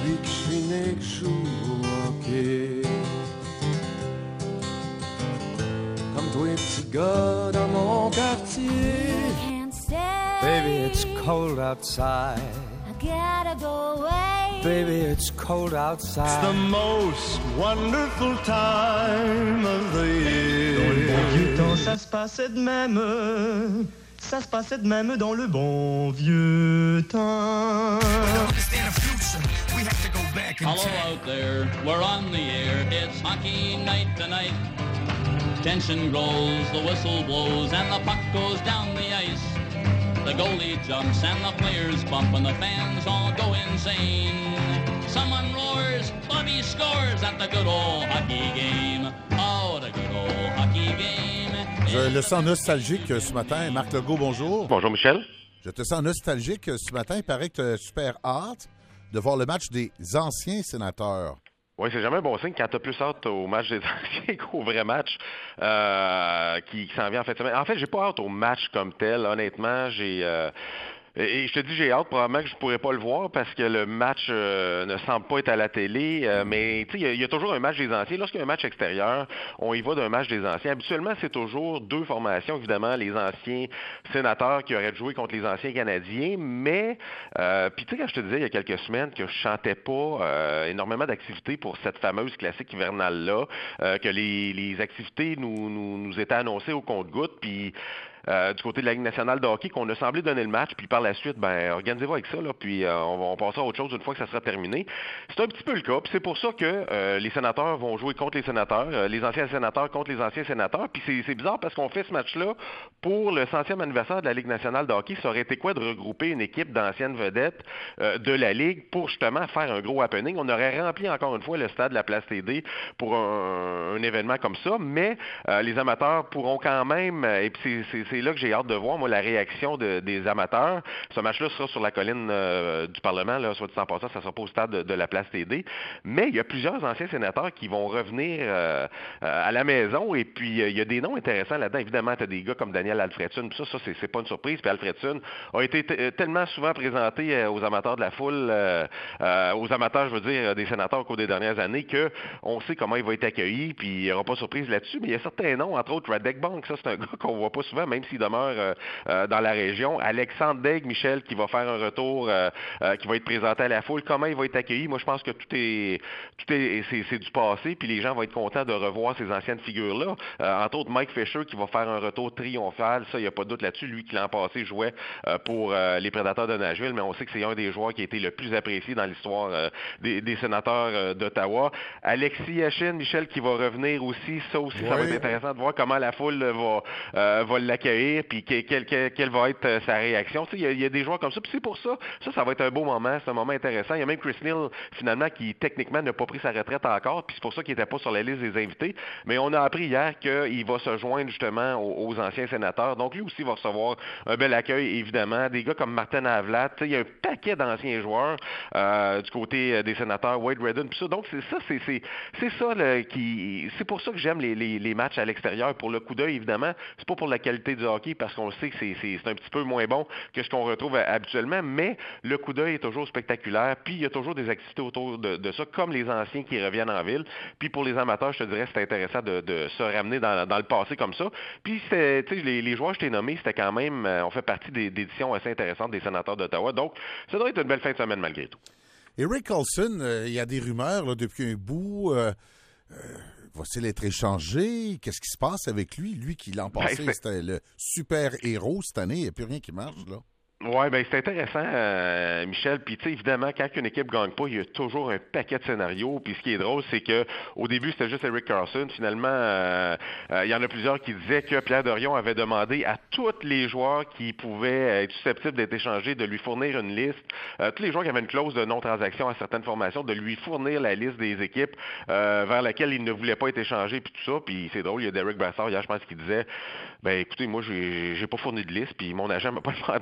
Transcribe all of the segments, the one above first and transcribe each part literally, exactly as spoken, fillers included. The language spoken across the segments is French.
puis que je suis né que je joue au hockey. Comme toi, petit gars dans mon quartier. Baby, it's cold outside. I gotta go away. Baby, it's cold outside. It's the most wonderful time of the year. Dans le bon vieux temps, ça se passait de même. Ça se passait de même dans le bon vieux temps. Hello out there, we're on the air. It's hockey night tonight. Tension grows, the whistle blows, and the puck goes down the ice. The goalie jumps and the players bump and the fans all go insane. Someone roars, Bobby scores at the good old hockey game. Oh, the good old hockey game. Je le sens nostalgique ce matin. Marc Legault, bonjour. Bonjour, Michel. Je te sens nostalgique ce matin. Il paraît que tu as super hâte de voir le match des anciens sénateurs. Oui, c'est jamais un bon signe quand tu as plus hâte au match des anciens qu'au vrai match euh, qui, qui s'en vient en fin de semaine. En fait, j'ai pas hâte au match comme tel. Honnêtement, j'ai... Euh, Et je te dis, j'ai hâte, probablement que je ne pourrais pas le voir parce que le match euh, ne semble pas être à la télé. Euh, mais tu sais, il y, y a toujours un match des anciens. Lorsqu'il y a un match extérieur, on y va d'un match des anciens. Habituellement, c'est toujours deux formations. Évidemment, les anciens sénateurs qui auraient joué contre les anciens Canadiens. Mais, euh, puis tu sais, quand je te disais il y a quelques semaines que je chantais pas euh, énormément d'activités pour cette fameuse classique hivernale-là, euh, que les, les activités nous, nous, nous étaient annoncées au compte-gouttes, puis... Euh, du côté de la Ligue nationale de hockey, qu'on a semblé donner le match, puis par la suite, ben organisez-vous avec ça, là, puis euh, on, on passera à autre chose une fois que ça sera terminé. C'est un petit peu le cas, puis c'est pour ça que euh, les sénateurs vont jouer contre les sénateurs, euh, les anciens sénateurs contre les anciens sénateurs, puis c'est, c'est bizarre parce qu'on fait ce match-là pour le centième anniversaire de la Ligue nationale de hockey. Ça aurait été quoi de regrouper une équipe d'anciennes vedettes euh, de la Ligue pour justement faire un gros happening? On aurait rempli encore une fois le stade de la Place T D pour un, un événement comme ça, mais euh, les amateurs pourront quand même, et puis c'est, c'est, c'est c'est là que j'ai hâte de voir, moi, la réaction de, des amateurs. Ce match-là sera sur la colline euh, du Parlement, là, soit dit en passant, ça sera pas au stade de, de la Place T D. Mais il y a plusieurs anciens sénateurs qui vont revenir euh, à la maison, et puis euh, il y a des noms intéressants là-dedans. Évidemment, tu as des gars comme Daniel Alfredson, puis ça, ça c'est, c'est pas une surprise. Puis Alfredson a été t- tellement souvent présenté euh, aux amateurs de la foule, euh, euh, aux amateurs, je veux dire, des sénateurs au cours des dernières années, qu'on sait comment il va être accueilli, puis il n'y aura pas de surprise là-dessus. Mais il y a certains noms, entre autres Radek Bank, ça c'est un gars qu'on voit pas souvent, même s'il demeure euh, euh, dans la région. Alexandre Daigle, Michel, qui va faire un retour, euh, euh, qui va être présenté à la foule. Comment il va être accueilli? Moi, je pense que tout est, tout est, c'est, c'est du passé, puis les gens vont être contents de revoir ces anciennes figures-là. Euh, entre autres, Mike Fisher, qui va faire un retour triomphal. Ça, il n'y a pas de doute là-dessus. Lui, qui l'an passé jouait euh, pour euh, les Prédateurs de Nashville, mais on sait que c'est un des joueurs qui a été le plus apprécié dans l'histoire euh, des, des sénateurs euh, d'Ottawa. Alexis Yashin, Michel, qui va revenir aussi. Ça aussi, oui. Ça va être intéressant de voir comment la foule va, euh, va l'accueillir, puis quelle, quelle, quelle va être euh, sa réaction. Tu sais, il y, a, il y a des joueurs comme ça, puis c'est pour ça. Ça, ça va être un beau moment. C'est un moment intéressant. Il y a même Chris Neal, finalement, qui techniquement n'a pas pris sa retraite encore, puis c'est pour ça qu'il n'était pas sur la liste des invités. Mais on a appris hier qu'il va se joindre justement aux, aux anciens sénateurs. Donc lui aussi va recevoir un bel accueil, évidemment. Des gars comme Martin Havlat. Tu sais, il y a un paquet d'anciens joueurs euh, du côté des sénateurs, Wade Redden, puis ça. Donc c'est ça, c'est, c'est, c'est ça là, qui. C'est pour ça que j'aime les, les, les matchs à l'extérieur. Pour le coup d'œil, évidemment, c'est pas pour la qualité du hockey, parce qu'on sait que c'est, c'est, c'est un petit peu moins bon que ce qu'on retrouve habituellement, mais le coup d'œil est toujours spectaculaire, puis il y a toujours des activités autour de, de ça, comme les anciens qui reviennent en ville. Puis pour les amateurs, je te dirais, c'est intéressant de, de se ramener dans, dans le passé comme ça. Puis tu sais, les, les joueurs que je t'ai nommés, c'était quand même, on fait partie des d'éditions assez intéressantes des sénateurs d'Ottawa. Donc, ça doit être une belle fin de semaine malgré tout. Eric Carlson, euh, il y a des rumeurs là, depuis un bout. Euh, euh, va-t-il être échangé? Qu'est-ce qui se passe avec lui? Lui qui l'an passé, ben, c'était le super héros cette année. Il n'y a plus rien qui marche, là. Oui, bien, c'est intéressant, euh, Michel. Puis, tu sais, évidemment, quand une équipe ne gagne pas, il y a toujours un paquet de scénarios. Puis, ce qui est drôle, c'est que au début, c'était juste Eric Carlson. Finalement, euh, euh, il y en a plusieurs qui disaient que Pierre Dorion avait demandé à tous les joueurs qui pouvaient être susceptibles d'être échangés de lui fournir une liste. Euh, tous les joueurs qui avaient une clause de non-transaction à certaines formations, de lui fournir la liste des équipes euh, vers laquelle ils ne voulaient pas être échangés, puis tout ça. Puis, c'est drôle, il y a Derek Brassard hier, je pense, qui disait, ben écoutez, moi, j'ai, j'ai pas fourni de liste, puis mon agent m'a pas demandé non plus de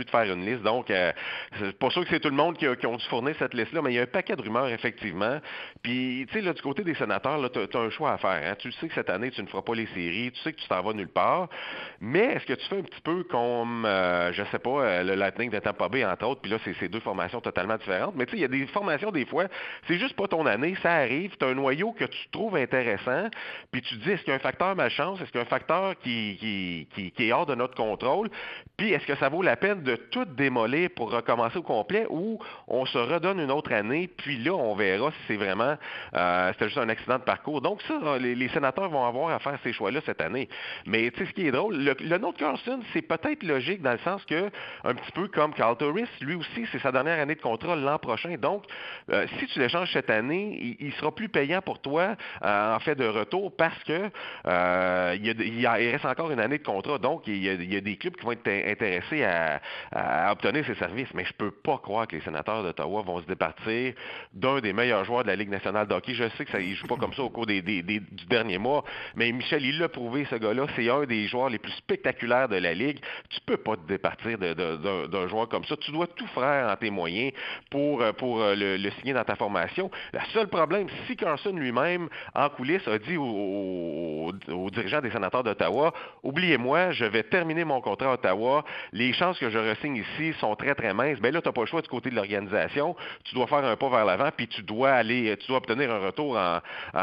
de faire une liste. Donc, euh, c'est pas sûr que c'est tout le monde qui a, qui ont dû fournir cette liste-là, mais il y a un paquet de rumeurs, effectivement. Puis, tu sais, là, du côté des sénateurs, tu as un choix à faire. Hein? Tu sais que cette année, tu ne feras pas les séries, tu sais que tu t'en vas nulle part, mais est-ce que tu fais un petit peu comme, euh, je sais pas, euh, le Lightning de Tampa Bay, entre autres, puis là, c'est, c'est deux formations totalement différentes, mais tu sais, il y a des formations, des fois, c'est juste pas ton année, ça arrive, tu as un noyau que tu trouves intéressant, puis tu te dis, est-ce qu'il y a un facteur malchance, est-ce qu'il y a un facteur qui, qui, qui, qui est hors de notre contrôle, puis est-ce que ça vaut la peine de tout démolir pour recommencer au complet, ou on se redonne une autre année, puis là, on verra si c'est vraiment, euh, c'était juste un accident de parcours. Donc ça, les, les sénateurs vont avoir à faire ces choix-là cette année. Mais tu sais, ce qui est drôle, le, le nom de Carlson, c'est peut-être logique dans le sens que, un petit peu comme Carl Torres, lui aussi, c'est sa dernière année de contrat l'an prochain. Donc, euh, si tu l'échanges cette année, il, il sera plus payant pour toi euh, en fait de retour parce que euh, il, y a, il, y a, il reste encore une année de contrat. Donc, il y a, il y a des clubs qui vont être intéressés à, à obtenir ses services. Mais je peux pas croire que les sénateurs d'Ottawa vont se départir d'un des meilleurs joueurs de la Ligue nationale de hockey. Je sais que ça ne joue pas comme ça au cours des, des, des, du dernier mois, mais Michel, il l'a prouvé, ce gars-là. C'est un des joueurs les plus spectaculaires de la Ligue. Tu peux pas te départir de, de, de, d'un joueur comme ça. Tu dois tout faire en tes moyens pour, pour le, le signer dans ta formation. Le seul problème, si Carlson lui-même, en coulisses, a dit aux, aux, aux dirigeants des sénateurs d'Ottawa, oubliez-moi, je vais terminer mon contrat à Ottawa, les chances que je re-signe ici sont très, très minces, bien là, tu n'as pas le choix du côté de l'organisation, tu dois faire un pas vers l'avant, puis tu dois aller, tu dois obtenir un retour en,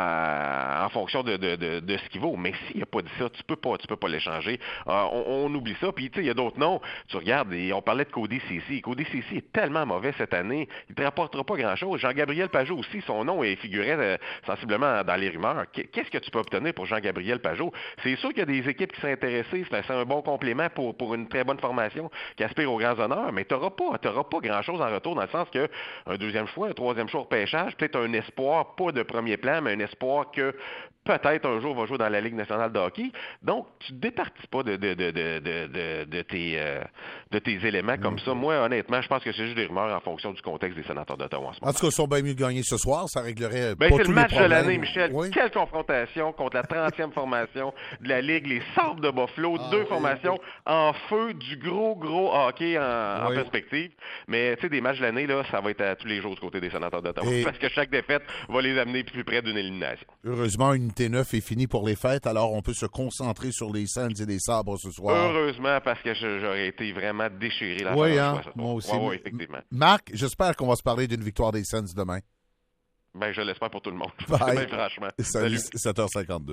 en, en fonction de, de, de, de ce qu'il vaut. Mais s'il n'a pas dit ça, tu peux pas, tu peux pas l'échanger. Euh, on, on oublie ça, puis tu sais, il y a d'autres noms. Tu regardes, et on parlait de Cody Ceci. Cody Ceci est tellement mauvais cette année, il ne te rapportera pas grand-chose. Jean-Gabriel Pajot aussi, son nom est figurait euh, sensiblement dans les rumeurs. Qu'est-ce que tu peux obtenir pour Jean-Gabriel Pajot? C'est sûr qu'il y a des équipes qui sont intéressées, c'est un bon complément pour, pour une très bonne formation qui aspire aux grands honneurs, mais tu n'auras pas, t'auras pas grand-chose en retour dans le sens que un deuxième choix, un troisième choix au repêchage, peut-être un espoir, pas de premier plan, mais un espoir que peut-être un jour va jouer dans la Ligue nationale de hockey. Donc, tu ne départis pas de, de, de, de, de, de, de, tes, euh, de tes éléments comme ça. Moi, honnêtement, je pense que c'est juste des rumeurs en fonction du contexte des sénateurs d'Ottawa en ce moment. En tout cas, ils sont bien mieux de gagner ce soir. Ça réglerait ben, pas c'est tous le match les problèmes. de l'année, Michel. Oui. Quelle confrontation contre la trentième formation de la Ligue, les Sabres de Buffalo. Ah, deux oui, formations oui. en feu, du gros, gros hockey en, oui. en perspective. Mais, tu sais, des matchs de l'année, là, ça va être à tous les jours du côté des sénateurs d'Ottawa. Et... parce que chaque défaite va les amener plus près d'une élimination. Heureusement, Unité neuf est finie pour les fêtes, alors on peut se concentrer sur les Sands et les Sabres ce soir. Heureusement, parce que j'aurais été vraiment déchiré la Oui, fin hein, moi aussi. Oui, oui, effectivement. Marc, j'espère qu'on va se parler d'une victoire des Sands demain. Ben, je l'espère pour tout le monde. Bye. Ben, franchement. Salut, sept heures cinquante-deux.